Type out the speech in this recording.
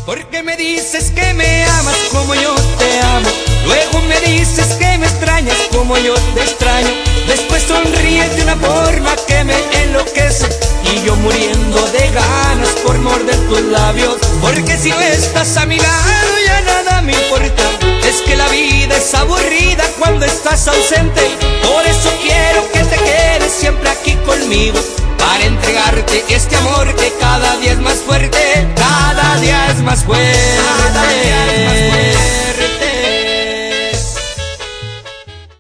Porque me dices que me amas como yo te amo, luego me dices que me extrañas como yo te extraño, después sonríes de una forma que me enloquece y yo muriendo de ganas por morder tus labios. Porque si no estás a mi lado ya nada me importa, es que la vida es aburrida cuando estás ausente. Por eso quiero que te quedes siempre aquí conmigo, para entregarte este amor que cada día es más fuerte, cada día es más fuerte.